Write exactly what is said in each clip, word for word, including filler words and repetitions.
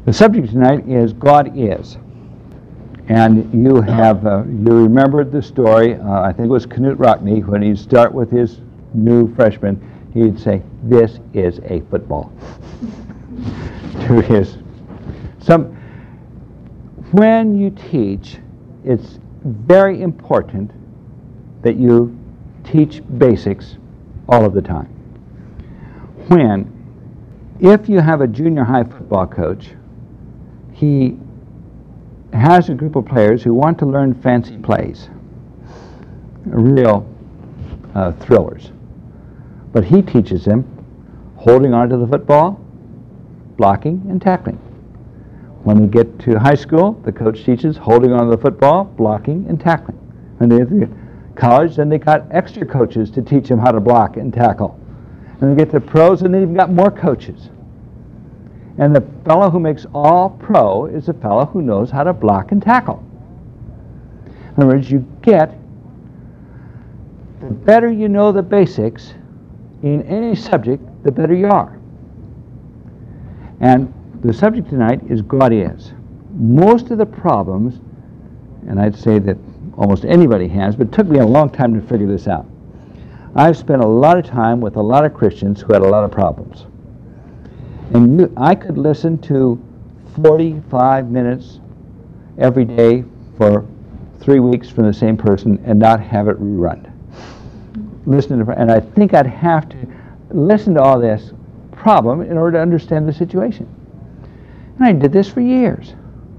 The subject tonight is God is. And you have, uh, you remembered the story, uh, I think it was Knut Rockne, when he'd start with his new freshman, he'd say, "This is a football." to his, some, when you teach, it's very important that you teach basics all of the time. When, if you have a junior high football coach, he has a group of players who want to learn fancy plays, real uh, thrillers. But he teaches them holding on to the football, blocking, and tackling. When we get to high school, the coach teaches holding on to the football, blocking, and tackling. When they get to college, then they got extra coaches to teach them how to block and tackle. And they get to pros, and they've got more coaches. And the fellow who makes all pro is the fellow who knows how to block and tackle. In other words, you get, the better you know the basics in any subject, the better you are. And the subject tonight is God is. Most of the problems, and I'd say that almost anybody has, but it took me a long time to figure this out. I've spent a lot of time with a lot of Christians who had a lot of problems. And you, I could listen to forty-five minutes every day for three weeks from the same person and not have it rerun. Listen to, and I think I'd have to listen to all this problem in order to understand the situation. And I did this for years.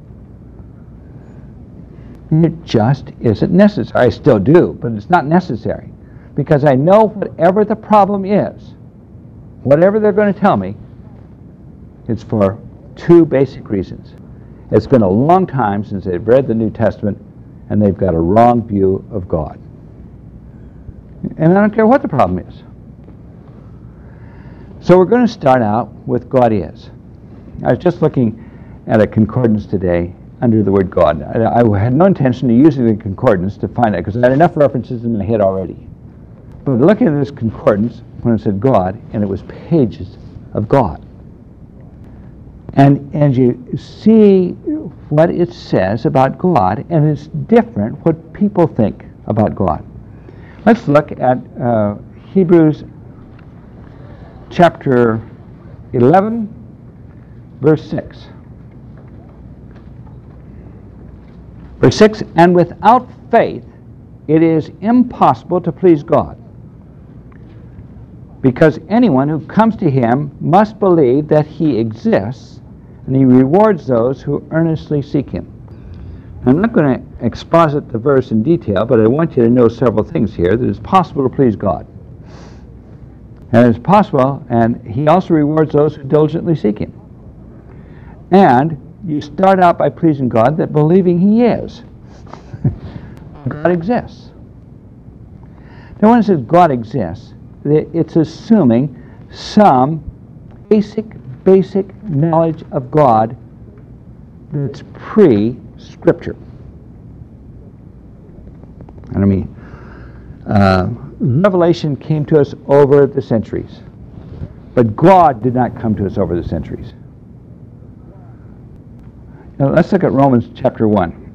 And it just isn't necessary. I still do, but it's not necessary. Because I know whatever the problem is, whatever they're going to tell me, it's for two basic reasons. It's been a long time since they've read the New Testament, and they've got a wrong view of God. And I don't care what the problem is. So we're going to start out with God is. I was just looking at a concordance today under the word God. I, I had no intention of using the concordance to find it because I had enough references in my head already. But looking at this concordance, when it said God, and it was pages of God. And, and you see what it says about God, and it's different what people think about God. Let's look at uh, Hebrews chapter eleven, verse six. Verse six, and without faith it is impossible to please God, because anyone who comes to him must believe that he exists, and he rewards those who earnestly seek him. I'm not going to exposit the verse in detail, but I want you to know several things here. That it's possible to please God. And it's possible, and he also rewards those who diligently seek him. And you start out by pleasing God, that believing he is. God exists. Now when it says God exists, it's assuming some basic basic knowledge of God that's pre-Scripture. And I mean, uh, Revelation came to us over the centuries, but God did not come to us over the centuries. Now let's look at Romans chapter one.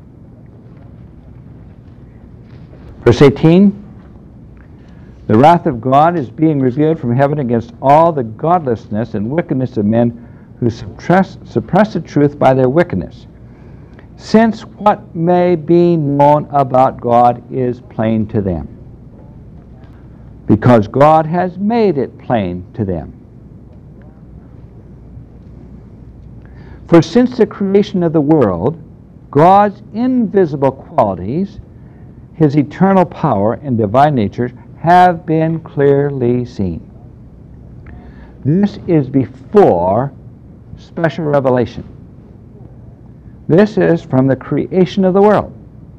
Verse eighteen. The wrath of God is being revealed from heaven against all the godlessness and wickedness of men who suppress, suppress the truth by their wickedness, since what may be known about God is plain to them, because God has made it plain to them. For since the creation of the world, God's invisible qualities, his eternal power and divine nature, have been clearly seen. This is before special revelation. This is from the creation of the world.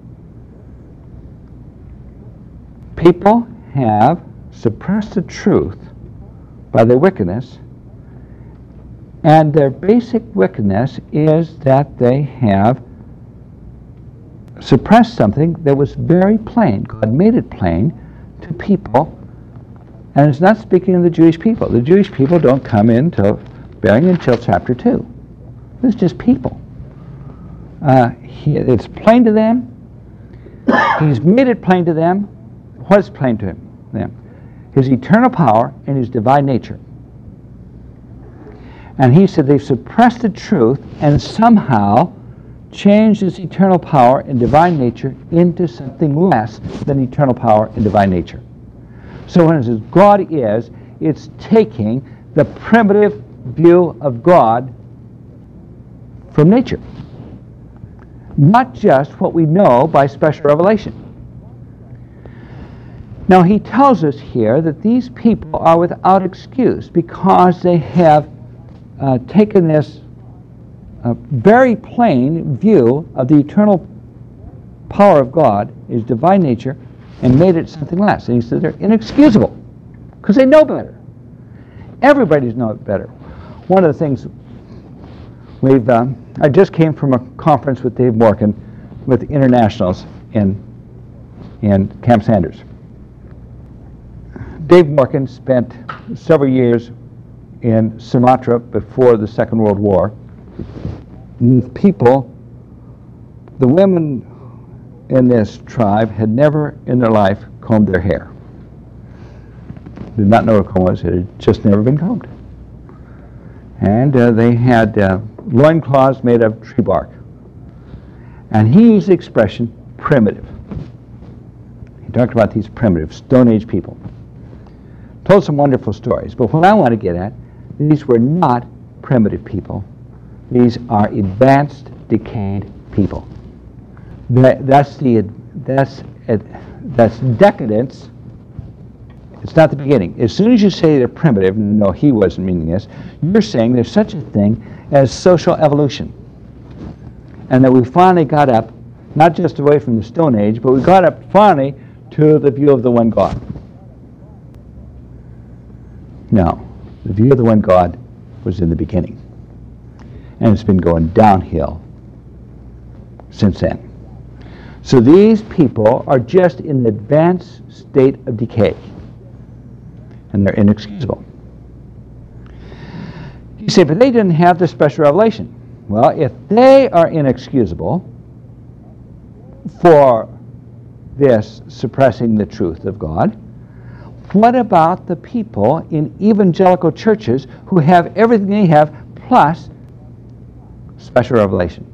People have suppressed the truth by their wickedness, and their basic wickedness is that they have suppressed something that was very plain. God made it plain to people, and it's not speaking of the Jewish people. The Jewish people don't come into bearing until chapter two. This is just people. Uh, he, it's plain to them. He's made it plain to them. What's plain to him, them? His eternal power and his divine nature. And he said they've suppressed the truth and somehow changed his eternal power and divine nature into something less than eternal power and divine nature. So when it says God is, it's taking the primitive view of God from nature. Not just what we know by special revelation. Now he tells us here that these people are without excuse because they have uh, taken this uh, very plain view of the eternal power of God, his divine nature, and made it something less. And he said they're inexcusable because they know better. Everybody's know it better. One of the things we've, um, I just came from a conference with Dave Morgan with internationals in, in Camp Sanders. Dave Morgan spent several years in Sumatra before the Second World War. And people, the women in this tribe had never in their life combed their hair. Did not know what a comb was. It had just never been combed. And uh, they had uh, loincloths made of tree bark. And he used the expression primitive. He talked about these primitive, Stone Age people. Told some wonderful stories. But what I want to get at, these were not primitive people. These are advanced, decayed people. That, that's the that's uh, that's decadence. It's not the beginning. As soon as you say they're primitive, no, he wasn't meaning this, you're saying there's such a thing as social evolution. And that we finally got up, not just away from the Stone Age, but we got up finally to the view of the one God. No, the view of the one God was in the beginning. And it's been going downhill since then. So these people are just in the advanced state of decay. And they're inexcusable. You say, but they didn't have the special revelation. Well, if they are inexcusable for this suppressing the truth of God, what about the people in evangelical churches who have everything they have plus special revelation?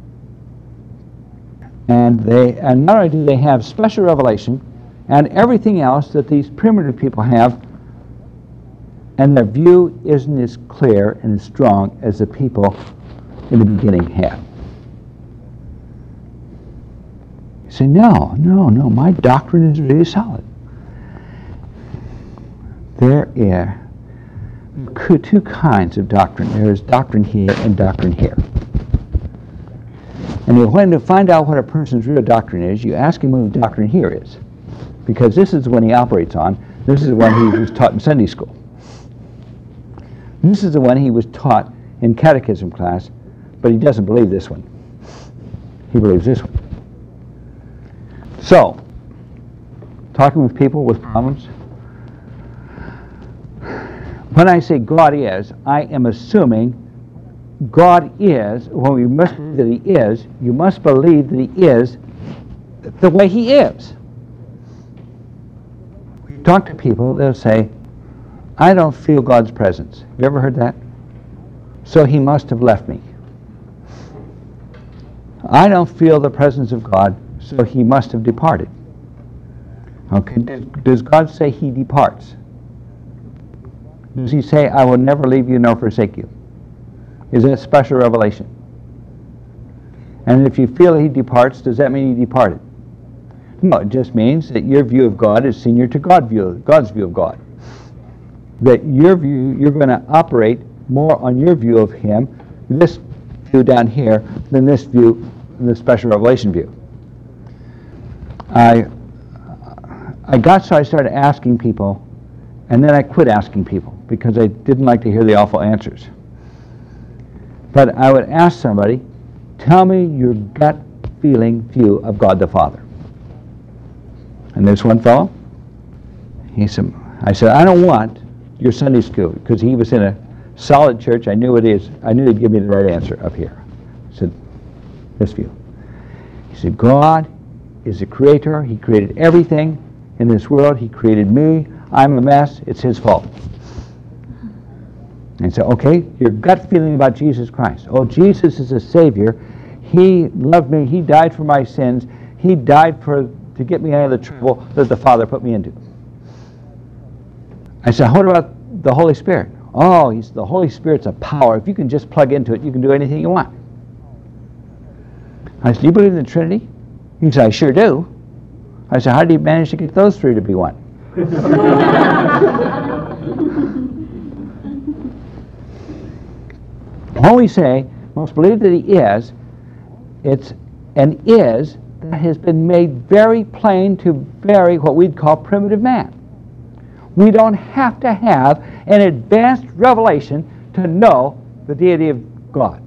And they, and not only do they have special revelation and everything else that these primitive people have, and their view isn't as clear and as strong as the people in the beginning had. You say, no, no, no, my doctrine is really solid. There are two kinds of doctrine. There is doctrine here and doctrine here. And when to find out what a person's real doctrine is, you ask him what the doctrine here is. Because this is the one he operates on. This is the one he was taught in Sunday school. This is the one he was taught in catechism class, but he doesn't believe this one. He believes this one. So, talking with people with problems, when I say God is, I am assuming God is, when we must believe that he is, you must believe that he is the way he is. We talk to people, they'll say, I don't feel God's presence. Have you ever heard that? So he must have left me. I don't feel the presence of God, so he must have departed. Okay, does, does God say he departs? Does he say, I will never leave you nor forsake you? Is that special revelation? And if you feel he departs, does that mean he departed? No, it just means that your view of God is senior to God's view, God's view of God. That your view, you're going to operate more on your view of him, this view down here, than this view, the special revelation view. I, I got so I started asking people, and then I quit asking people because I didn't like to hear the awful answers. But I would ask somebody, tell me your gut feeling view of God the Father. And this one fellow, he said, I said, I don't want your Sunday school, because he was in a solid church. I knew it is. I knew he'd give me the right answer up here. I said, this view. He said, God is the creator. He created everything in this world. He created me. I'm a mess. It's his fault. And so, okay, your gut feeling about Jesus Christ. Oh, Jesus is a Savior. He loved me. He died for my sins. He died for to get me out of the trouble that the Father put me into. I said, what about the Holy Spirit? Oh, he's, the Holy Spirit's a power. If you can just plug into it, you can do anything you want. I said, do you believe in the Trinity? He said, I sure do. I said, how do you manage to get those three to be one? When we say, most believe that he is, it's an is that has been made very plain to very, what we'd call primitive man. We don't have to have an advanced revelation to know the deity of God.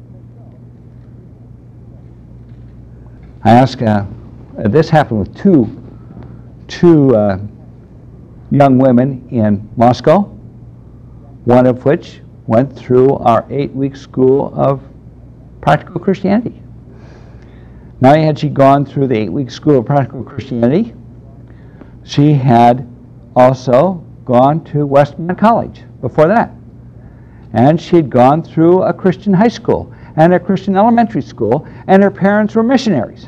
I ask, uh, this happened with two, two uh, young women in Moscow, one of which went through our eight-week school of practical Christianity. Not only had she gone through the eight-week school of practical Christianity, she had also gone to Westmont College before that. And she'd gone through a Christian high school and a Christian elementary school, and her parents were missionaries.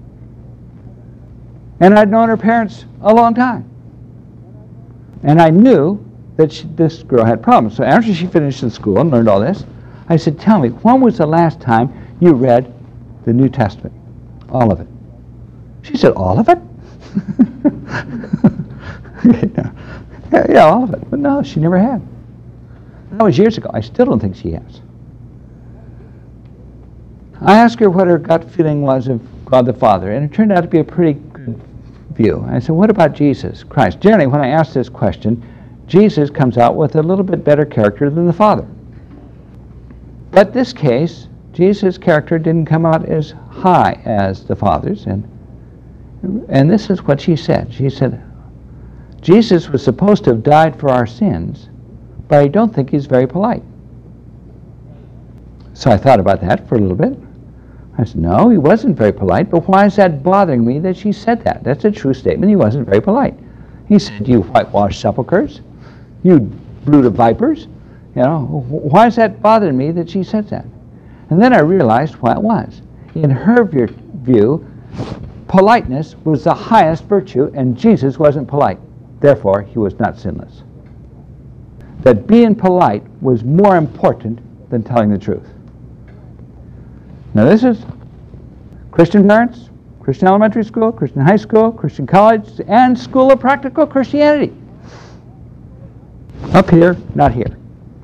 And I'd known her parents a long time. And I knew that she, this girl had problems. So after she finished in school and learned all this, I said, tell me, when was the last time you read the New Testament? All of it. She said, all of it? yeah, yeah, all of it. But no, she never had. That was years ago. I still don't think she has. I asked her what her gut feeling was of God the Father, and it turned out to be a pretty good view. I said, what about Jesus Christ? Generally, when I ask this question, Jesus comes out with a little bit better character than the Father. But this case, Jesus' character didn't come out as high as the Father's, and and this is what she said. She said, Jesus was supposed to have died for our sins, but I don't think he's very polite. So I thought about that for a little bit. I said, no, he wasn't very polite, but why is that bothering me that she said that? That's a true statement. He wasn't very polite. He said, you whitewashed sepulchres, you brood of vipers. You know, why is that bothering me that she said that? And then I realized why it was. In her view, politeness was the highest virtue, and Jesus wasn't polite. Therefore, he was not sinless. That being polite was more important than telling the truth. Now this is Christian parents, Christian elementary school, Christian high school, Christian college, and School of Practical Christianity. Up here, not here.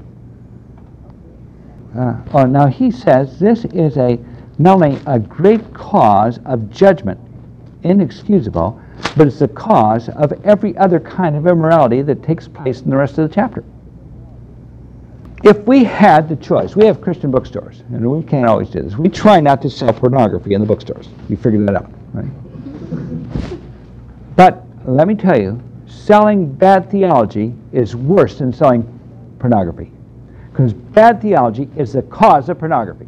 Uh, oh, now he says this is a not only a great cause of judgment, inexcusable, but it's the cause of every other kind of immorality that takes place in the rest of the chapter. If we had the choice, we have Christian bookstores, and we can't always do this. We try not to sell pornography in the bookstores. You figured that out, right? But let me tell you, selling bad theology is worse than selling pornography, because bad theology is the cause of pornography.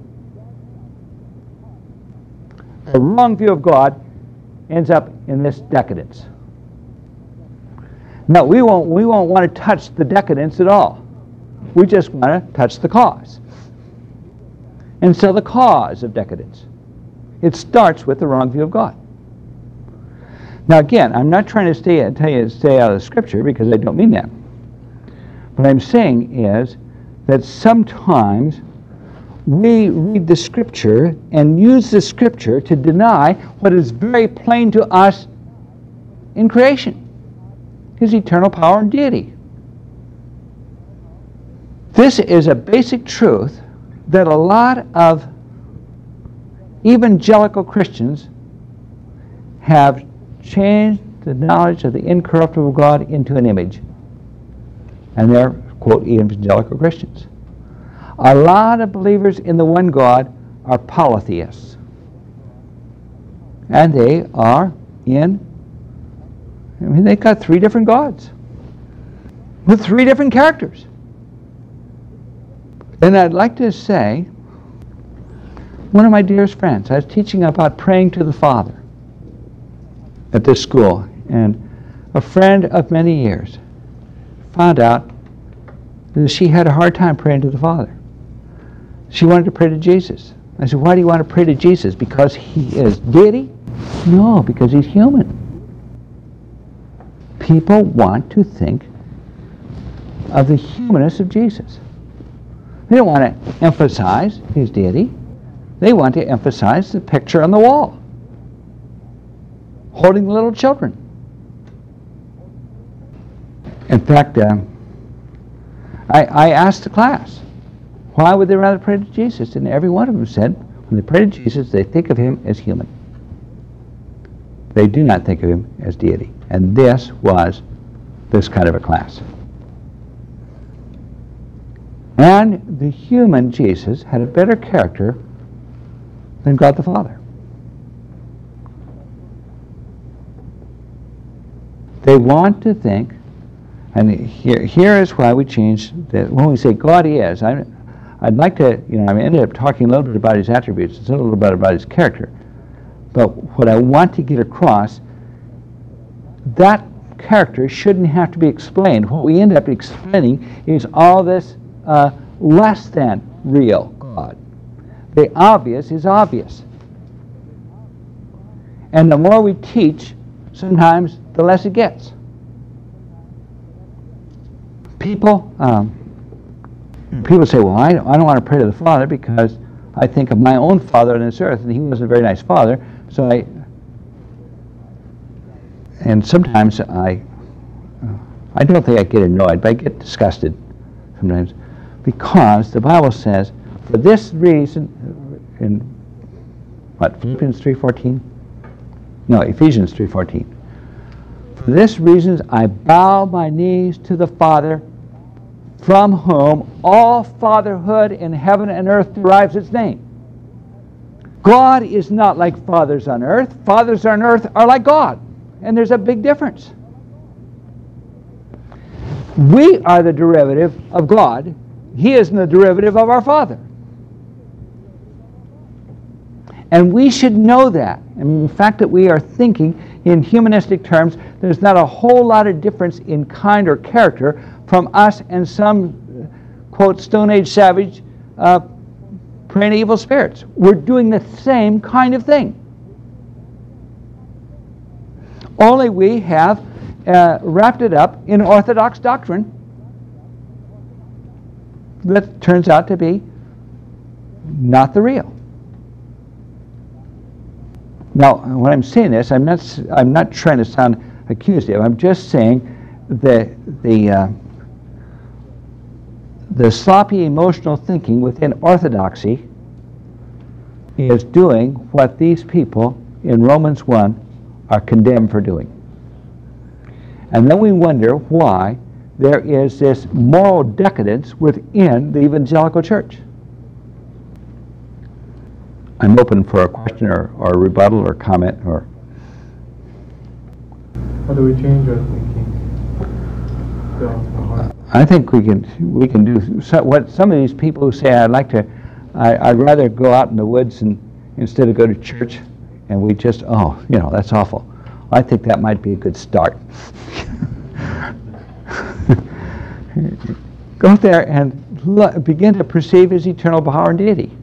A wrong view of God ends up in this decadence. No, we won't, we won't want to touch the decadence at all. We just want to touch the cause. And so the cause of decadence, it starts with the wrong view of God. Now again, I'm not trying to stay, tell you to stay out of the Scripture, because I don't mean that. What I'm saying is that sometimes we read the Scripture and use the Scripture to deny what is very plain to us in creation, his eternal power and deity. This is a basic truth that a lot of evangelical Christians have changed the knowledge of the incorruptible God into an image. And they're, quote, evangelical Christians. A lot of believers in the one God are polytheists. And they are in, I mean, they've got three different gods with three different characters. And I'd like to say, one of my dearest friends, I was teaching about praying to the Father at this school, and a friend of many years found out that she had a hard time praying to the Father. She wanted to pray to Jesus. I said, why do you want to pray to Jesus? Because he is deity? No, because he's human. People want to think of the humanness of Jesus. They don't want to emphasize his deity. They want to emphasize the picture on the wall, holding the little children. In fact, uh, I, I asked the class, why would they rather pray to Jesus? And every one of them said, when they pray to Jesus, they think of him as human. They do not think of him as deity. And this was this kind of a class. And the human Jesus had a better character than God the Father. They want to think, and here, here is why we change that. When we say God is, I, I'd like to, you know, I ended up talking a little bit about his attributes, a little bit about his character. But what I want to get across, that character shouldn't have to be explained. What we end up explaining is all this uh, less than real God. The obvious is obvious. And the more we teach, sometimes the less it gets. People, um, people say, well, I, I don't want to pray to the Father because I think of my own father on this earth, and he wasn't a very nice father, so I, and sometimes I, I don't think I get annoyed, but I get disgusted sometimes, because the Bible says, for this reason, in what, Philippians three fourteen? No, Ephesians three fourteen. For this reason I bow my knees to the Father, from whom all fatherhood in heaven and earth derives its name. God is not like fathers on earth. Fathers on earth are like God, and there's a big difference. We are the derivative of God. He is the derivative of our Father. And we should know that. I mean, the fact that we are thinking in humanistic terms, there's not a whole lot of difference in kind or character from us and some, quote, Stone Age savage uh, praying to evil spirits. We're doing the same kind of thing. Only we have uh, wrapped it up in Orthodox doctrine that turns out to be not the real. Now, when I'm saying this, I'm not, I'm not trying to sound accusative. I'm just saying that the, uh, the sloppy emotional thinking within Orthodoxy is doing what these people in Romans one are condemned for doing. And then we wonder why there is this moral decadence within the evangelical church. I'm open for a question or, or a rebuttal or comment. Or how do we change our thinking? So, I think we can we can do so, what some of these people who say I'd like to I, I'd rather go out in the woods and instead of go to church, and we just oh you know that's awful. I think that might be a good start. Go there and lo- begin to perceive his eternal power and deity.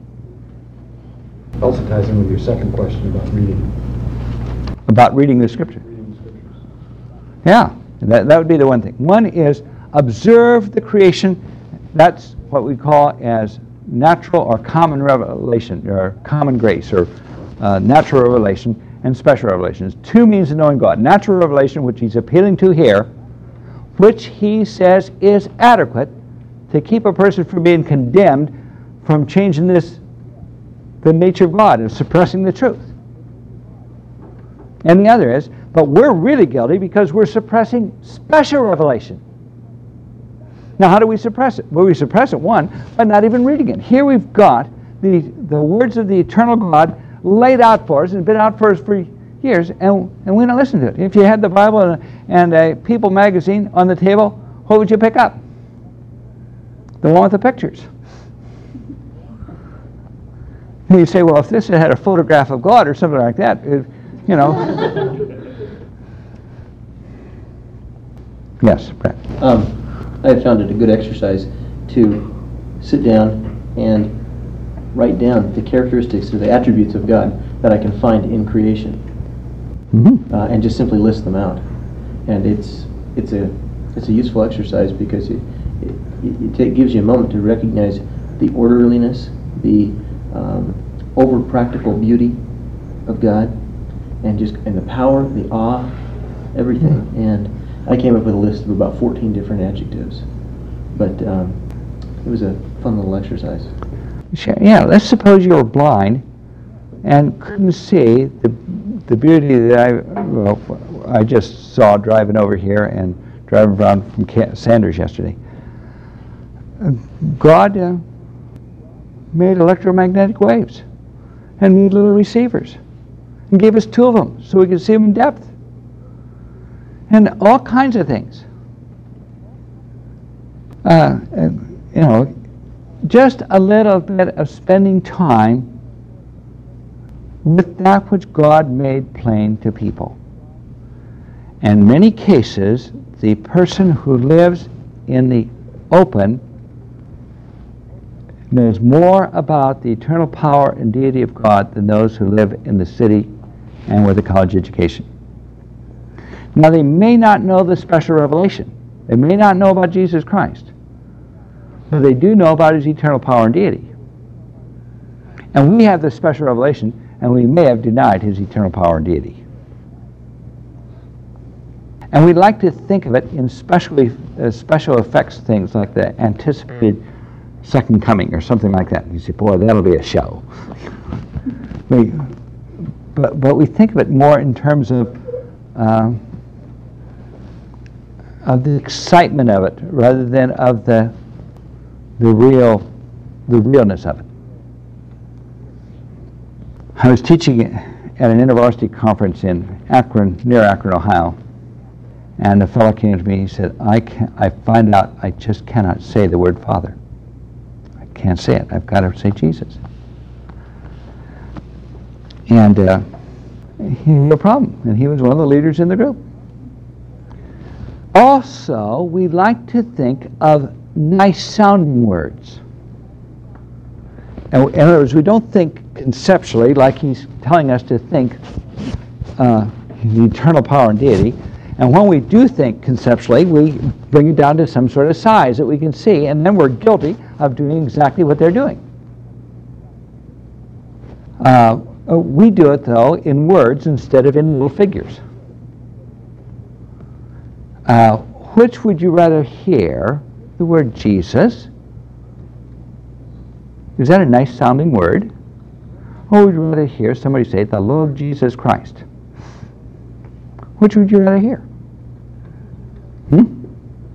Also ties in with your second question about reading. About reading the Scripture. Reading the Scriptures. Yeah, that, that would be the one thing. One is observe the creation. That's what we call as natural or common revelation, or common grace, or uh, natural revelation and special revelation. It's two means of knowing God. Natural revelation, which he's appealing to here, which he says is adequate to keep a person from being condemned from changing this the nature of God and suppressing the truth. And the other is, but we're really guilty because we're suppressing special revelation. Now, how do we suppress it? Well, we suppress it, one, by not even reading it. Here we've got the, the words of the eternal God laid out for us and been out for us for years, and, and we don't listen to it. If you had the Bible and, and a People magazine on the table, what would you pick up? The one with the pictures. And you say, well, if this had a photograph of God or something like that, it, you know. Yes, Brett. Um, I have found it a good exercise to sit down and write down the characteristics or the attributes of God that I can find in creation, Mm-hmm. uh, and just simply list them out. And it's it's a it's a useful exercise because it it, it, it gives you a moment to recognize the orderliness, the um, over practical beauty of God, and just and the power, the awe, everything. And I came up with a list of about fourteen different adjectives, but um, it was a fun little exercise. Sure, yeah, let's suppose you were blind and couldn't see the the beauty that I well, I just saw driving over here and driving around from Ca- Sanders yesterday. Uh, God uh, made electromagnetic waves and made little receivers and gave us two of them so we could see them in depth and all kinds of things. Uh, and, you know, just a little bit of spending time with that which God made plain to people. In many cases, the person who lives in the open knows more about the eternal power and deity of God than those who live in the city and with a college education. Now, they may not know the special revelation. They may not know about Jesus Christ. But they do know about his eternal power and deity. And we have the special revelation, and we may have denied his eternal power and deity. And we like to think of it in specially, uh, special effects things like the anticipated second coming or something like that. You say, boy, that'll be a show. we, but, but we think of it more in terms of, uh, of the excitement of it rather than of the, the, real, the realness of it. I was teaching at an InterVarsity conference in Akron, near Akron, Ohio, and a fellow came to me. He said, I, can, I find out I just cannot say the word Father. I can't say it. I've got to say Jesus. And uh, he had a problem, and he was one of the leaders in the group. Also, we like to think of nice-sounding words. And in other words, we don't think conceptually like he's telling us to think uh, the eternal power and deity. And when we do think conceptually, we bring it down to some sort of size that we can see, and then we're guilty of doing exactly what they're doing. Uh, we do it, though, in words instead of in little figures. Uh, which would you rather hear? The word Jesus? Is that a nice sounding word? Or would you rather hear somebody say the Lord Jesus Christ? Which would you rather hear? Hmm?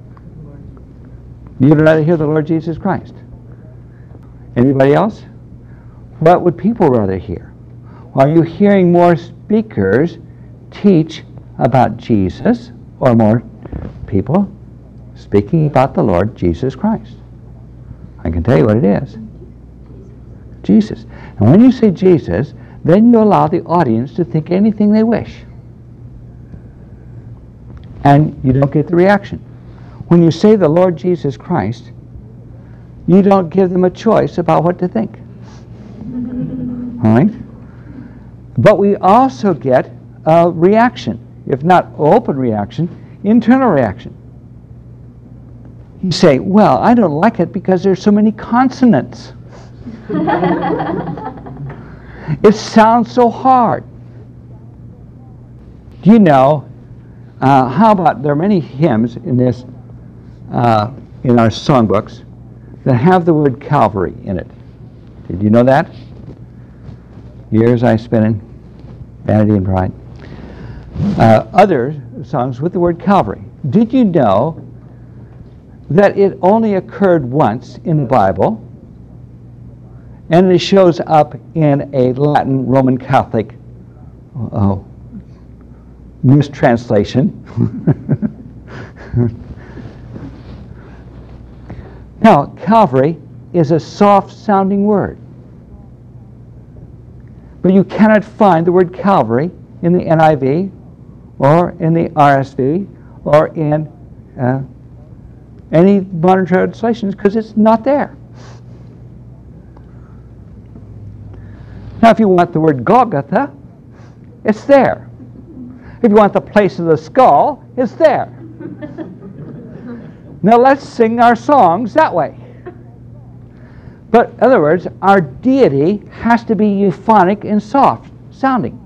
You'd rather hear the Lord Jesus Christ. Anybody else? What would people rather hear? Are you hearing more speakers teach about Jesus or more people speaking about the Lord Jesus Christ? I can tell you what it is. Jesus. And when you say Jesus, then you allow the audience to think anything they wish. And you don't get the reaction. When you say the Lord Jesus Christ, you don't give them a choice about what to think. All right? But we also get a reaction, if not open reaction, internal reaction. You say, well, I don't like it because there's so many consonants. It sounds so hard. Do you know, uh, how about, there are many hymns in this, uh, in our songbooks that have the word Calvary in it. Did you know that? Years I spent in Vanity and Pride. Uh, other songs with the word Calvary. Did you know that it only occurred once in the Bible, and it shows up in a Latin Roman Catholic uh, mistranslation? Now, Calvary is a soft-sounding word. But you cannot find the word Calvary in the N I V or in the R S V or in uh, any modern translations because it's not there. Now, if you want the word Golgotha, it's there. If you want the place of the skull, it's there. Now, let's sing our songs that way. But in other words, our deity has to be euphonic and soft sounding.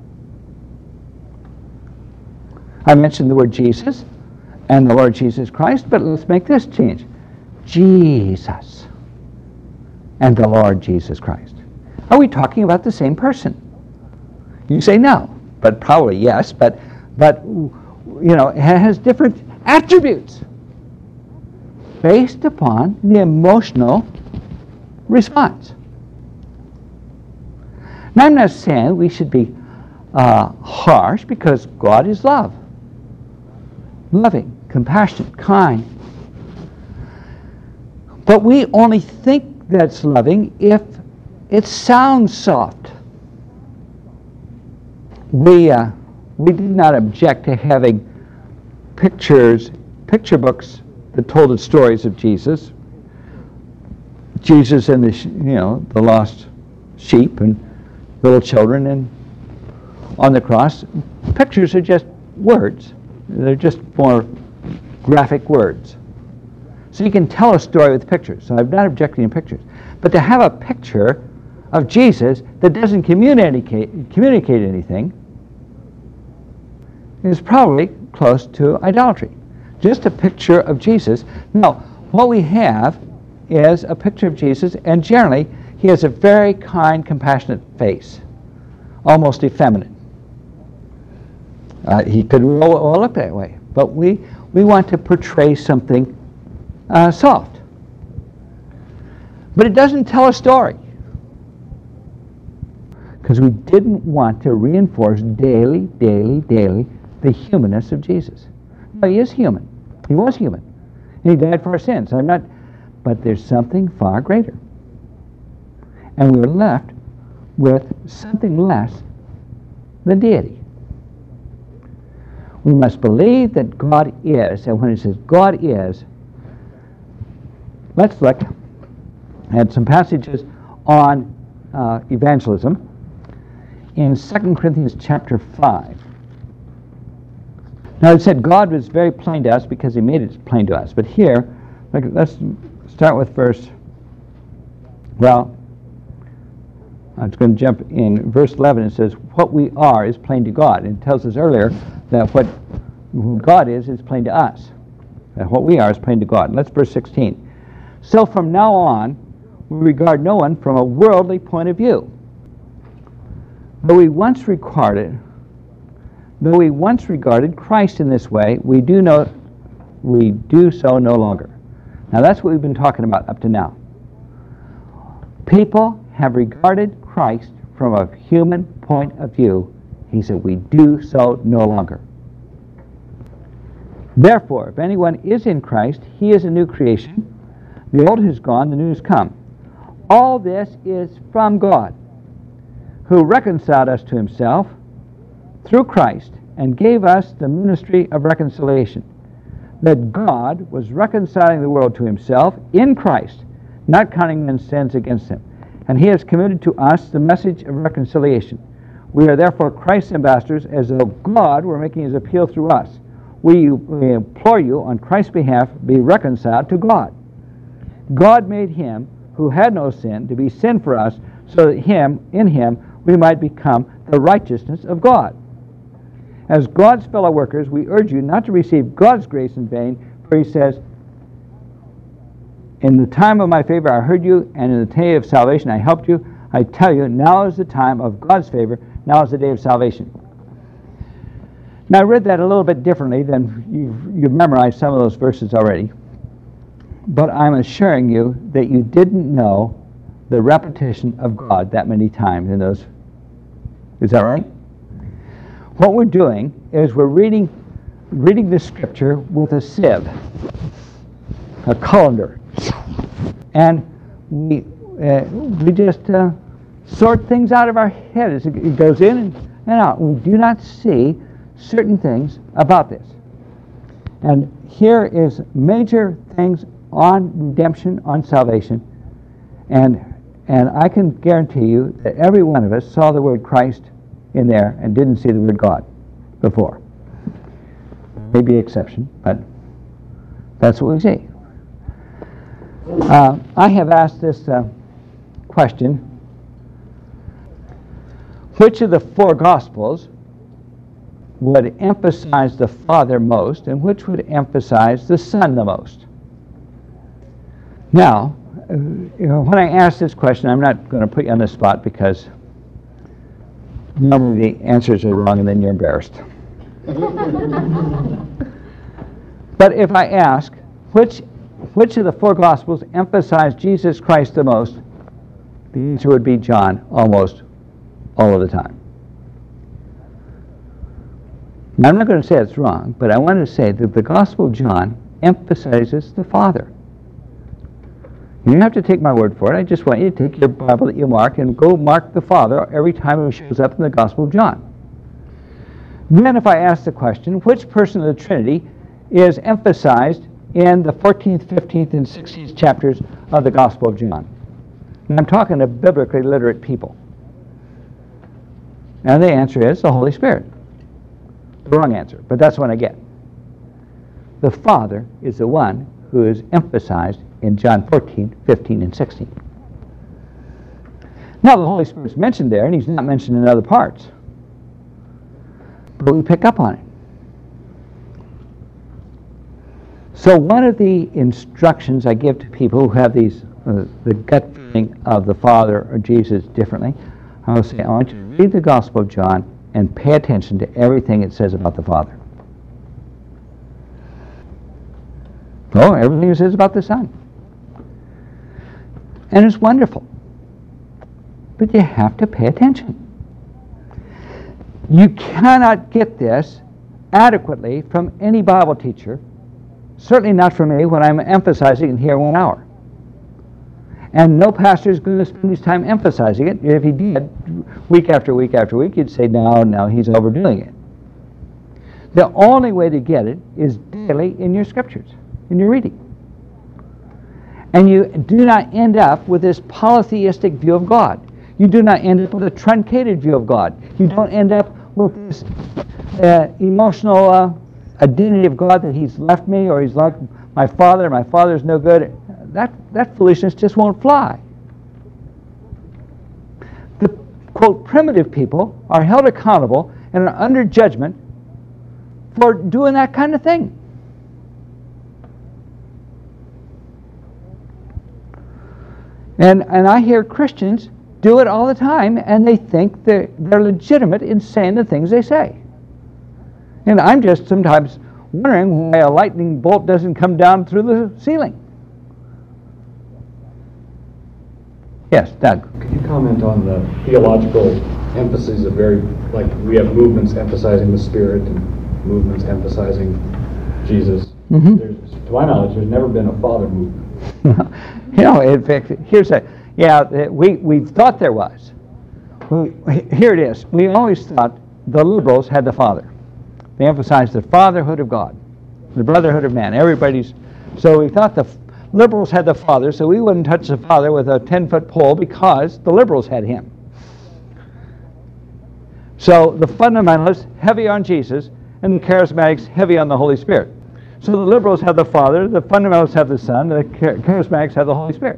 I mentioned the word Jesus and the Lord Jesus Christ, but let's make this change. Jesus and the Lord Jesus Christ. Are we talking about the same person? You say no, but probably yes, but, but you know, it has different attributes based upon the emotional response. Now, I'm not saying we should be uh, harsh because God is love. Loving, compassionate, kind. But we only think that's loving if it sounds soft. We, uh, we did not object to having pictures, picture books that told the stories of Jesus. Jesus and the, you know, the lost sheep and little children and on the cross. Pictures are just words. They're just more graphic words. So you can tell a story with pictures. So I'm not objecting to pictures. But to have a picture of Jesus that doesn't communicate, communicate anything is probably close to idolatry. Just a picture of Jesus. Now, what we have is a picture of Jesus, and generally he has a very kind, compassionate face, almost effeminate. Uh, he could all, all look that way, but we, we want to portray something uh, soft. But it doesn't tell a story, because we didn't want to reinforce daily, daily, daily the humanness of Jesus. No, he is human. He was human. And he died for our sins. I'm not, but there's something far greater. And we're left with something less than deity. We must believe that God is, and when it says God is, let's look at some passages on uh, evangelism in Second Corinthians chapter five. Now it said God was very plain to us because he made it plain to us. But here, let's start with verse, well, I was going to jump in verse eleven. It says, what we are is plain to God. And it tells us earlier that what who God is is plain to us. That what we are is plain to God. And let's verse sixteen. So from now on, we regard no one from a worldly point of view. Though we once regarded, though we once regarded Christ in this way, we do know, we do so no longer. Now that's what we've been talking about up to now. People have regarded Christ from a human point of view. He said, we do so no longer. Therefore, if anyone is in Christ, he is a new creation. The old has gone, the new has come. All this is from God, who reconciled us to himself through Christ and gave us the ministry of reconciliation. That God was reconciling the world to himself in Christ, not counting men's sins against him. And he has committed to us the message of reconciliation. We are therefore Christ's ambassadors, as though God were making his appeal through us. We, we implore you on Christ's behalf, be reconciled to God. God made him who had no sin to be sin for us, so that him, in him, we might become the righteousness of God. As God's fellow workers, we urge you not to receive God's grace in vain, for he says, in the time of my favor I heard you, and in the day of salvation I helped you. I tell you, now is the time of God's favor, now is the day of salvation. Now I read that a little bit differently than you've, you've memorized some of those verses already, but I'm assuring you that you didn't know the repetition of God that many times in those. Is that right? What we're doing is we're reading reading the scripture with a sieve, a colander, and we uh, we just uh, sort things out of our head as it goes in and, and out. We do not see certain things about this. And here is major things on redemption, on salvation. And, and I can guarantee you that every one of us saw the word Christ in there and didn't see the word God before. Maybe exception, but that's what we see. Uh, I have asked this uh, question: which of the four Gospels would emphasize the Father most, and which would emphasize the Son the most? Now, uh, you know, when I ask this question, I'm not going to put you on the spot, because normally the answers are wrong and then you're embarrassed. But if I ask, which, which of the four Gospels emphasize Jesus Christ the most, the answer would be John almost all of the time. Now, I'm not going to say it's wrong, but I want to say that the Gospel of John emphasizes the Father. You don't have to take my word for it. I just want you to take your Bible that you mark and go mark the Father every time it shows up in the Gospel of John. Then if I ask the question, which person of the Trinity is emphasized in the fourteenth, fifteenth, and sixteenth chapters of the Gospel of John? And I'm talking to biblically literate people. And the answer is the Holy Spirit. The wrong answer, but that's what I get. The Father is the one who is emphasized in John fourteen, fifteen, and sixteen. Now, the Holy Spirit is mentioned there, and he's not mentioned in other parts. But we pick up on it. So one of the instructions I give to people who have these uh, the gut feeling of the Father or Jesus differently, I will say, I want you to read the Gospel of John and pay attention to everything it says about the Father. Oh, everything it says about the Son. And it's wonderful. But you have to pay attention. You cannot get this adequately from any Bible teacher, certainly not from me when I'm emphasizing it here one hour. And no pastor is going to spend his time emphasizing it. If he did, week after week after week, you'd say, no, no, he's overdoing it. The only way to get it is daily in your scriptures, in your reading. And you do not end up with this polytheistic view of God. You do not end up with a truncated view of God. You don't end up with this uh, emotional uh, identity of God that he's left me, or he's like my father, my father's no good. That, that foolishness just won't fly. The, quote, primitive people are held accountable and are under judgment for doing that kind of thing. And, and I hear Christians do it all the time, and they think they're, they're legitimate in saying the things they say. And I'm just sometimes wondering why a lightning bolt doesn't come down through the ceiling. Yes, Doug. Could you comment on the theological emphasis of very, like we have movements emphasizing the Spirit and movements emphasizing Jesus. Mm-hmm. There's, to my knowledge, there's never been a father movement. You know, in fact, here's a, yeah, we, we thought there was. We, here it is. We always thought the liberals had the Father. They emphasized the fatherhood of God, the brotherhood of man. Everybody's, so we thought the liberals had the Father, so we wouldn't touch the Father with a ten-foot pole because the liberals had him. So the fundamentalists, heavy on Jesus, and the charismatics, heavy on the Holy Spirit. So the liberals have the Father, the fundamentalists have the Son, the charismatics have the Holy Spirit.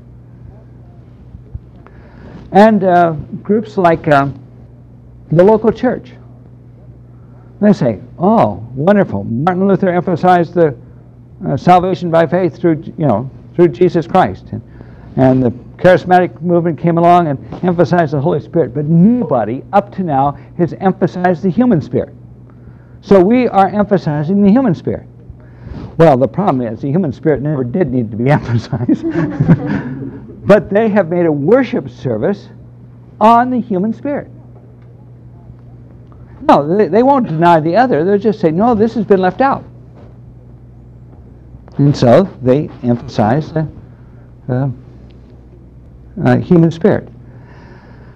And uh, groups like uh, the local church, they say, oh, wonderful, Martin Luther emphasized the uh, salvation by faith through, you know, through Jesus Christ. And, and the charismatic movement came along and emphasized the Holy Spirit. But nobody up to now has emphasized the human spirit. So we are emphasizing the human spirit. Well, the problem is the human spirit never did need to be emphasized. But they have made a worship service on the human spirit. No, they, they won't deny the other. They'll just say, no, this has been left out. And so they emphasize the uh, uh, human spirit.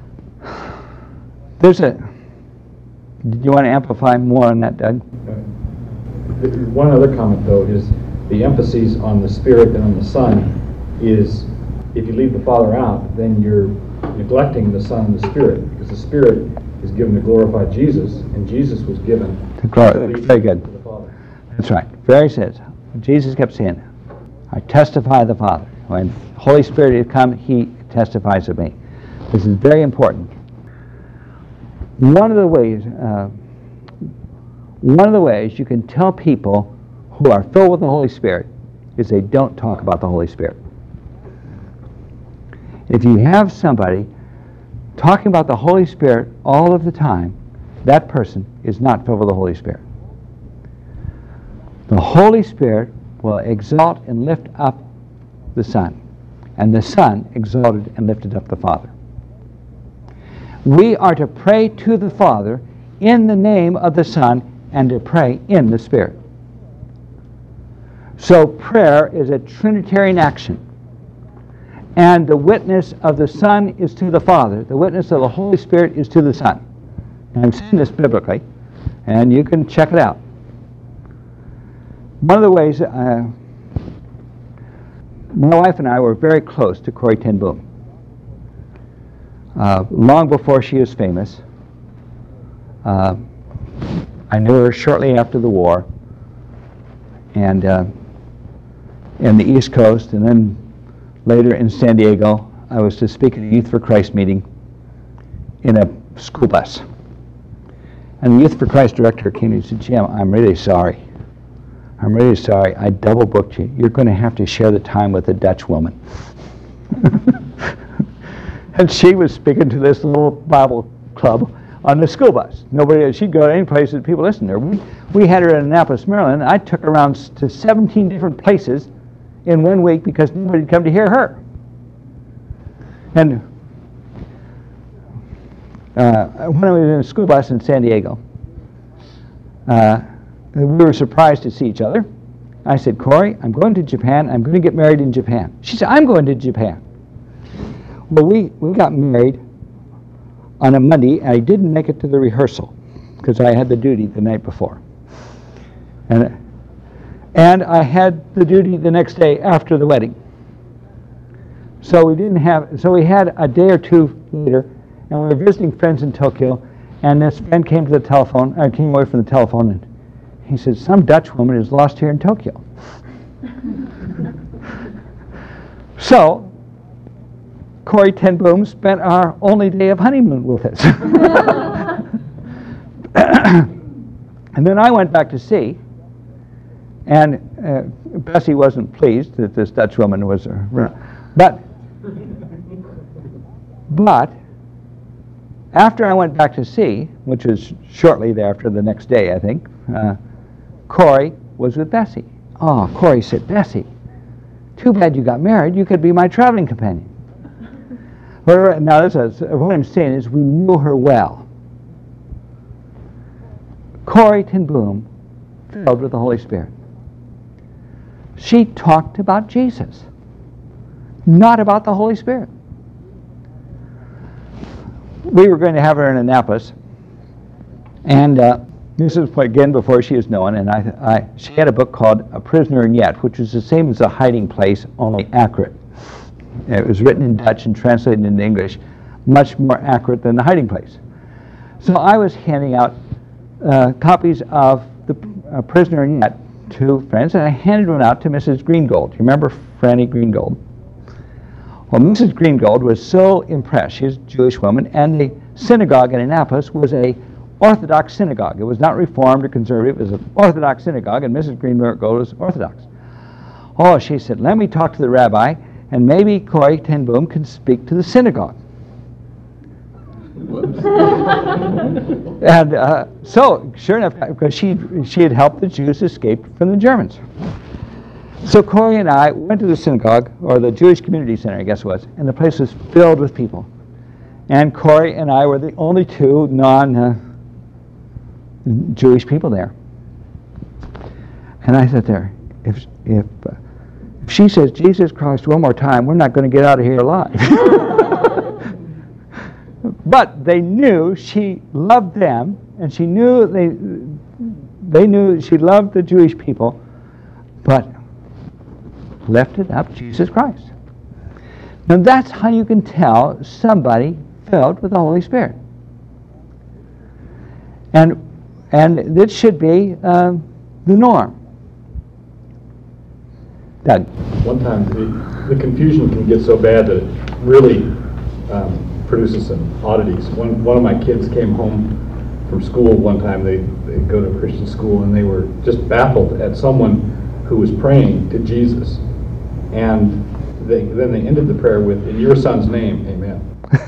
There's a... Did you want to amplify more on that, Doug? Uh, One other comment, though, is the emphasis on the Spirit and on the Son is, if you leave the Father out, then you're neglecting the Son and the Spirit, because the Spirit is given to glorify Jesus, and Jesus was given To glorify. lead Very good. to the Father. That's right. Very says, Jesus kept saying, I testify the Father. When the Holy Spirit has come, He testifies of me. This is very important. One of the ways, uh, one of the ways you can tell people who are filled with the Holy Spirit is they don't talk about the Holy Spirit. If you have somebody talking about the Holy Spirit all of the time, that person is not filled with the Holy Spirit. The Holy Spirit will exalt and lift up the Son, and the Son exalted and lifted up the Father. We are to pray to the Father in the name of the Son and to pray in the Spirit. So prayer is a Trinitarian action. And the witness of the Son is to the Father. The witness of the Holy Spirit is to the Son. And I'm saying this biblically, and you can check it out. One of the ways, uh, my wife and I were very close to Corrie ten Boom. Uh, long before she was famous. Uh, I knew her shortly after the war, and uh, in the East Coast, and then later in San Diego. I was to speak at a Youth for Christ meeting in a school bus. And the Youth for Christ director came and said, Jim, I'm really sorry. I'm really sorry. I double booked you. You're going to have to share the time with a Dutch woman. And she was speaking to this little Bible club on the school bus. Nobody, she'd go to any place that people listened to her. We, we had her in Annapolis, Maryland. I took her around to seventeen different places in one week because nobody had come to hear her. And uh, when I was in a school bus in San Diego, uh, we were surprised to see each other. I said, Corrie, I'm going to Japan. I'm going to get married in Japan. She said, I'm going to Japan. Well, we, we got married on a Monday, and I didn't make it to the rehearsal because I had the duty the night before. And, and I had the duty the next day after the wedding. So we didn't have, so we had a day or two later, and we were visiting friends in Tokyo, and this friend came to the telephone, I came away from the telephone, and he said, some Dutch woman is lost here in Tokyo. So, Corrie ten Boom spent our only day of honeymoon with us. And then I went back to sea, and uh, Bessie wasn't pleased that this Dutch woman was, uh, but, but, after I went back to sea, which was shortly thereafter, the next day, I think, uh, Corrie was with Bessie. Oh, Corrie said, Bessie, too bad you got married. You could be my traveling companion. Well, now, this is, what I'm saying is we knew her well. Corrie ten Boom, filled with the Holy Spirit. She talked about Jesus, not about the Holy Spirit. We were going to have her in Annapolis, and uh, this is again before she was known, and I, I, she had a book called A Prisoner in Yet, which was the same as A Hiding Place, only accurate. It was written in Dutch and translated into English, much more accurate than The Hiding Place. So I was handing out uh, copies of The uh, Prisoner in Yet to friends, and I handed one out to Missus Greengold. You remember Franny Greengold? Well, Missus Greengold was so impressed. She was a Jewish woman, and the synagogue in Annapolis was a Orthodox synagogue. It was not Reformed or Conservative. It was an Orthodox synagogue, and Missus Greengold was Orthodox. Oh, she said, let me talk to the rabbi, and maybe Corrie ten Boom can speak to the synagogue. And uh, so, sure enough, because she, she had helped the Jews escape from the Germans. So Corrie and I went to the synagogue, or the Jewish Community Center, I guess it was, and the place was filled with people. And Corrie and I were the only two non-Jewish uh, people there. And I sat there, if, if, uh, if she says Jesus Christ one more time, we're not going to get out of here alive. But they knew she loved them, and she knew they they knew she loved the Jewish people, but lifted up Jesus Christ. Now that's how you can tell somebody filled with the Holy Spirit. And and this should be uh, the norm. Doug. One time, the, the confusion can get so bad that it really um, produces some oddities. One, one of my kids came home from school one time. They, they go to a Christian school, and they were just baffled at someone who was praying to Jesus. And they, then they ended the prayer with, "In your son's name, amen."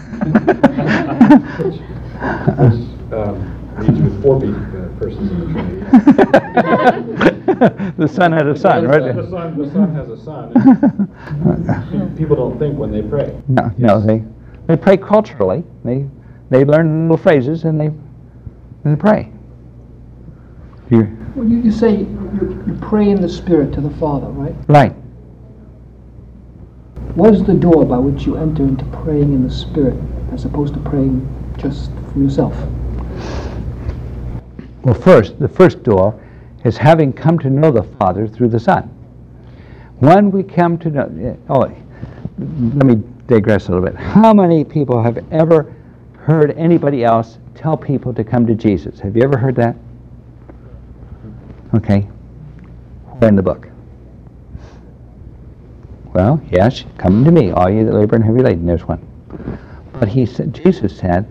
which which um, leaves with four people, uh, persons in the Trinity. The son had a son, right? The son, the son has a son. People don't think when they pray. No, Yes. no, they they pray culturally. They they learn little phrases and they and they pray. You Well, you, you say you, you pray in the Spirit to the Father, right? right. What is the door by which you enter into praying in the Spirit as opposed to praying just for yourself? Well, first, the first door is having come to know the Father through the Son. When we come to know, oh, let me digress a little bit. How many people have ever heard anybody else tell people to come to Jesus? Have you ever heard that? Okay. Where in the book? Well, yes, come to me, all you that labor and heavy laden. There's one. But he said, Jesus said,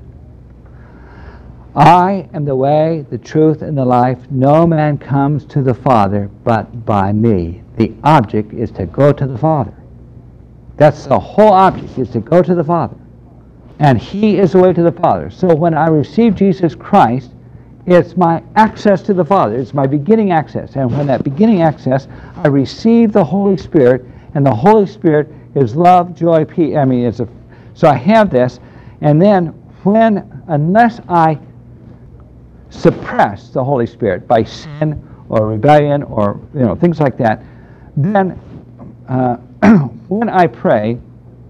"I am the way, the truth, and the life. No man comes to the Father but by me." The object is to go to the Father. That's the whole object, is to go to the Father. And He is the way to the Father. So when I receive Jesus Christ, it's my access to the Father. It's my beginning access. And when that beginning access, I receive the Holy Spirit, and the Holy Spirit is love, joy, peace. I mean, it's a, so I have this, and then when, unless I suppress the Holy Spirit by sin or rebellion or you know things like that, then uh, when I pray,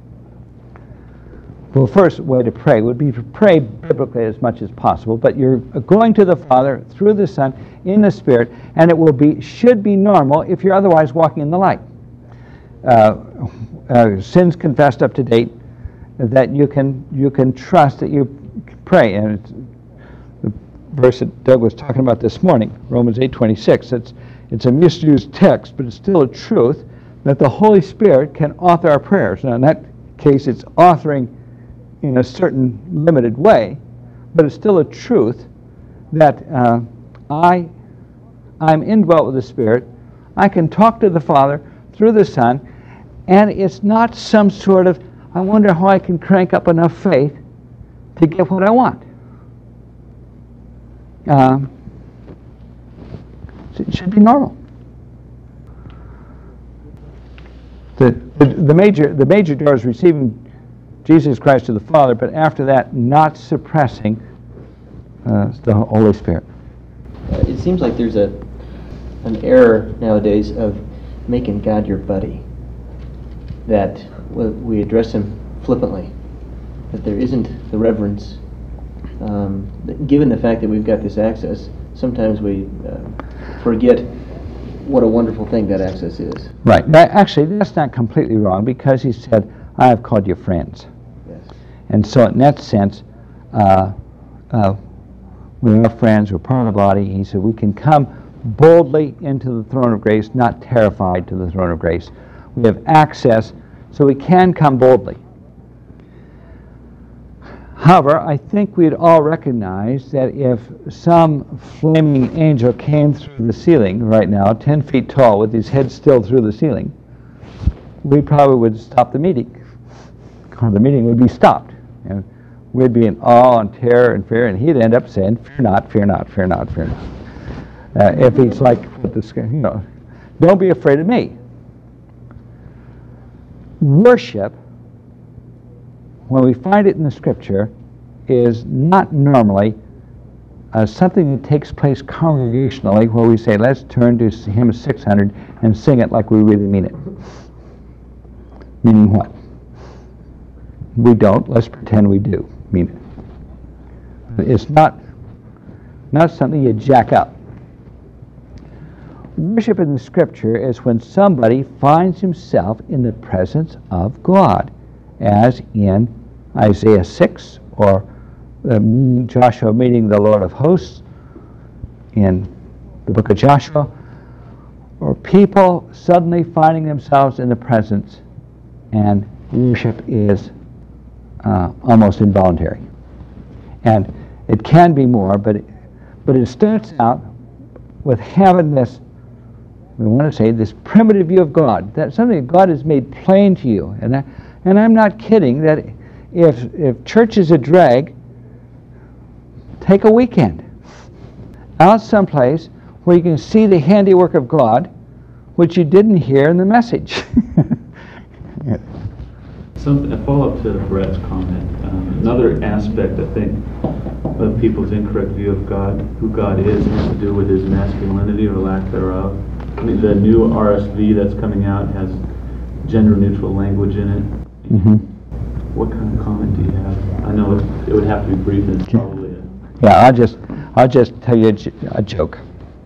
well, first way to pray would be to pray biblically as much as possible, but you're going to the Father through the Son in the Spirit, and it will be should be normal if you're otherwise walking in the light. Uh, uh, sins confessed up to date, that you can you can trust that you pray, and it's, the verse that Doug was talking about this morning, Romans eight twenty-six. It's it's a misused text, but it's still a truth that the Holy Spirit can author our prayers. Now, in that case, it's authoring in a certain limited way, but it's still a truth that uh, I I'm indwelt with the Spirit. I can talk to the Father through the Son, and it's not some sort of, I wonder how I can crank up enough faith to get what I want. Um, it should be normal. The, the, the, major, the major door is receiving Jesus Christ to the Father, but after that, not suppressing uh, the Holy Spirit. Uh, it seems like there's a an error nowadays of making God your buddy, that we address Him flippantly, that there isn't the reverence. Um, that given the fact that we've got this access, sometimes we uh, forget what a wonderful thing that access is. Right. Now, actually, that's not completely wrong, because He said, "I have called you friends." Yes. And so in that sense, uh, uh, we are friends, we're part of the body. He said we can come boldly into the throne of grace, not terrified to the throne of grace. We have access, so we can come boldly. However, I think we'd all recognize that if some flaming angel came through the ceiling right now, ten feet tall, with his head still through the ceiling, we probably would stop the meeting. Or the meeting would be stopped. And we'd be in awe and terror and fear, and he'd end up saying, "Fear not, fear not, fear not, fear not." Uh, if he's like, with this, you know, don't be afraid of me. Worship, when we find it in the Scripture, is not normally uh, something that takes place congregationally, where we say, let's turn to hymn six hundred and sing it like we really mean it. Meaning what? We don't. Let's pretend we do mean it. it's not, not something you jack up. Worship in the Scripture is when somebody finds himself in the presence of God, as in Isaiah six, or um, Joshua meeting the Lord of hosts in the book of Joshua, or people suddenly finding themselves in the presence, and worship is uh, almost involuntary. And it can be more, but it, but it starts out with having this, we want to say, this primitive view of God. That's something that God has made plain to you. And I, and I'm not kidding that if if church is a drag, take a weekend out someplace where you can see the handiwork of God, which you didn't hear in the message. Some, a follow-up to Brett's comment. Um, another aspect, I think, of people's incorrect view of God, who God is, has to do with his masculinity or lack thereof. I mean, the new R S V that's coming out has gender-neutral language in it. Mm-hmm. What kind of comment do you have? I know it, it would have to be brief, and it's probably a... Yeah, I'll just, I'll just tell you a, j- a joke.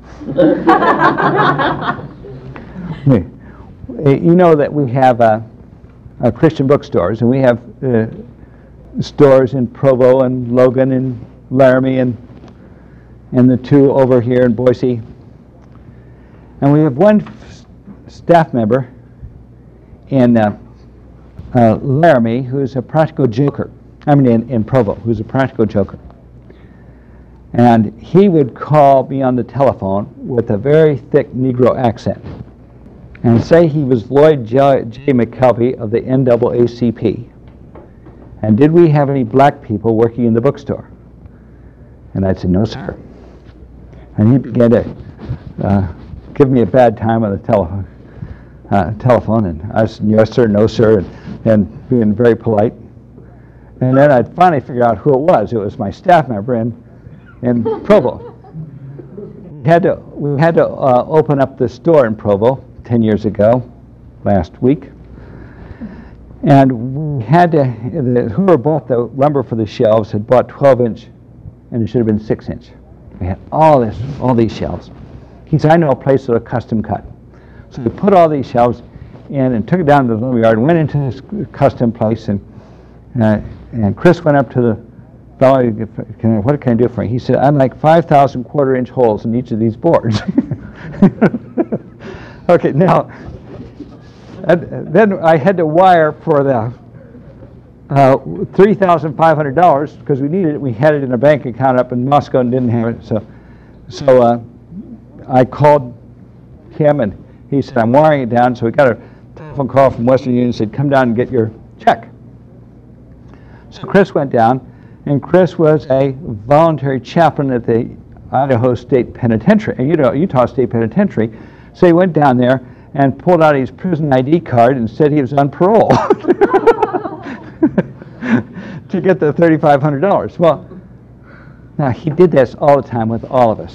You know that we have uh, uh, Christian bookstores, and we have uh, stores in Provo and Logan and Laramie and and the two over here in Boise. And we have one f- staff member in uh, uh, Laramie who's a practical joker. I mean, in, in Provo, who's a practical joker. And he would call me on the telephone with a very thick Negro accent and say he was Lloyd J. J. McKelvey of the N double A C P. And did we have any black people working in the bookstore? And I'd say, no, sir. And he began to uh, give me a bad time on the telephone, uh, telephone, and I said, yes, sir, no, sir, and, and being very polite. And then I'd finally figure out who it was. It was my staff member in, in Provo. We had to, we had to uh, open up the store in Provo ten years ago, last week. And we had to, the, whoever bought the lumber for the shelves had bought twelve inch, and it should have been six inch. We had all this, all these shelves. He said, I know a place that'll custom cut. So we put all these shelves in and took it down to the lumber yard and went into this custom place, and uh, and Chris went up to the fellow, can I, what can I do for you? He said, I'd like five thousand quarter inch holes in each of these boards. Okay, now, and then I had to wire for the uh, three thousand five hundred dollars because we needed it. We had it in a bank account up in Moscow and didn't have it. So so uh, I called him, and he said, I'm wiring it down. So we got a telephone call from Western Union and said, come down and get your check. So Chris went down, and Chris was a voluntary chaplain at the Idaho State Penitentiary, and you know, Utah State Penitentiary. So he went down there and pulled out his prison I D card and said he was on parole to get the three thousand five hundred dollars. Well, now he did this all the time with all of us.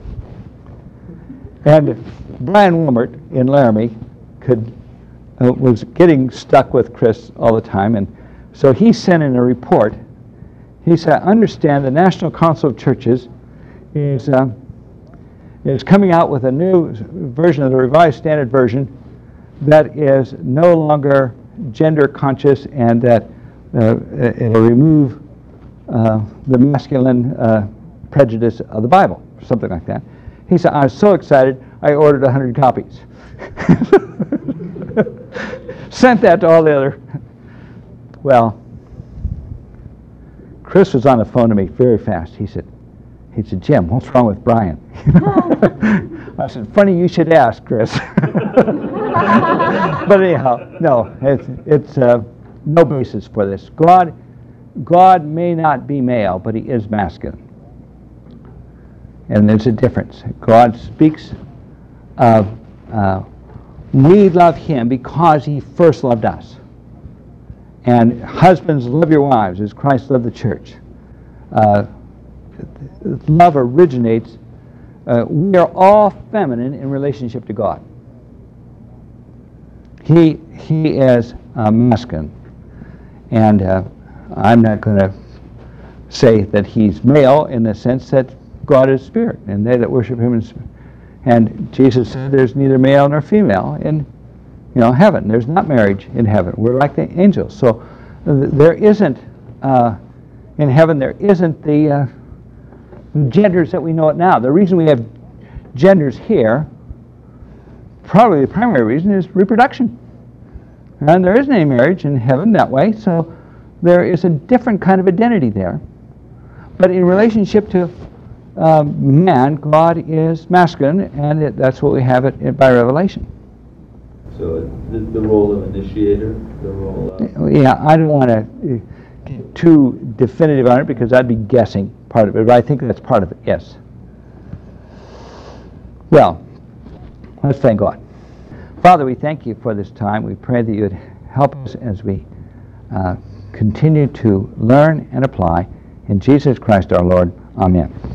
And Brian Wilmert in Laramie could uh, was getting stuck with Chris all the time, and so he sent in a report. He said, I understand the National Council of Churches is uh, is coming out with a new version of the Revised Standard Version that is no longer gender conscious, and that uh, it'll remove uh, the masculine uh, prejudice of the Bible, something like that. He said, I was so excited, I ordered one hundred copies. Sent that to all the other. Well, Chris was on the phone to me very fast. He said, He said, Jim, what's wrong with Brian? I said, funny you should ask, Chris. But anyhow, no, it's, it's uh, no basis for this. God, God may not be male, but he is masculine. And there's a difference. God speaks of, uh, we love him because he first loved us. And husbands, love your wives as Christ loved the church. Uh, love originates, uh, we are all feminine in relationship to God. He he is uh, masculine. And uh, I'm not going to say that he's male in the sense that God is spirit, and they that worship him in spirit. And Jesus said there's neither male nor female in, you know, heaven. There's not marriage in heaven. We're like the angels. So uh, there isn't, uh, in heaven, there isn't the uh, genders that we know it now. The reason we have genders here, probably the primary reason, is reproduction. And there isn't any marriage in heaven that way, so there is a different kind of identity there. But in relationship to um, man, God is masculine, and it, that's what we have it, it by revelation. So the, the role of initiator, the role of... Yeah, I don't want to get too definitive on it because I'd be guessing part of it, but I think that's part of it, yes. Well, let's thank God. Father, we thank you for this time. We pray that you would help us as we uh, continue to learn and apply. In Jesus Christ our Lord, amen.